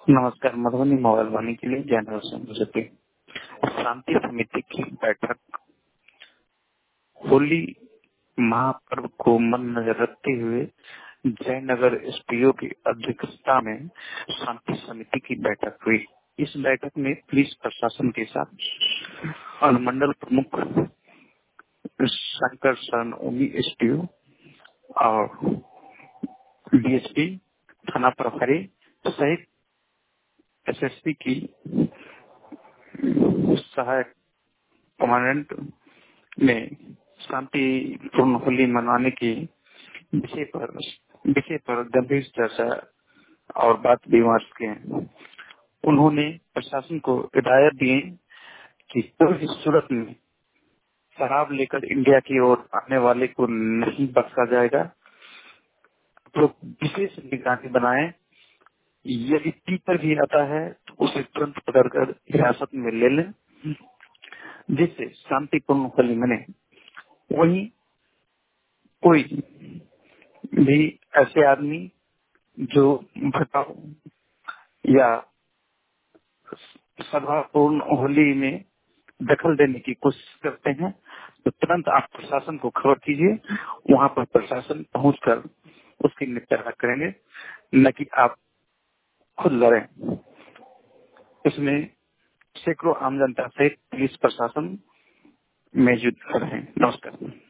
नमस्कार। मधुबनी मोबाइल वाणी के लिए जनरल संसदीय शांति समिति की बैठक होली महापर्व को मद्देनजर रखते हुए जयनगर एसपीओ की अध्यक्षता में शांति समिति की बैठक हुई। इस बैठक में पुलिस प्रशासन के साथ अनुमंडल प्रमुख शंकर शरण ओमी एसपीओ और डीएसपी थाना प्रभारी सहित एसएसपी की सहायक कमांडेंट ने शांतिपूर्ण होली मनाने की विषय पर गंभीर चर्चा और बात विमर्श किए। उन्होंने प्रशासन को हिदायत दी कि कोई भी सूरत में शराब लेकर इंडिया की ओर आने वाले को नहीं बख्शा जाएगा। तो विशेष निगरानी बनाए। यदि पीकर भी आता है तो उसे तुरंत पकड़कर हिरासत में ले लें, जिससे शांतिपूर्ण होली मने। वहीं कोई भी ऐसे आदमी जो भटकाऊ या सद्भावपूर्ण होली में दखल देने की कोशिश करते हैं तो तुरंत आप प्रशासन को खबर कीजिए। वहां पर प्रशासन पहुंचकर उसकी निपटारा करेंगे, न कि आप खुद लड़ें। इसमें सैकड़ों आम जनता सहित पुलिस प्रशासन मौजूद रहे। नमस्कार।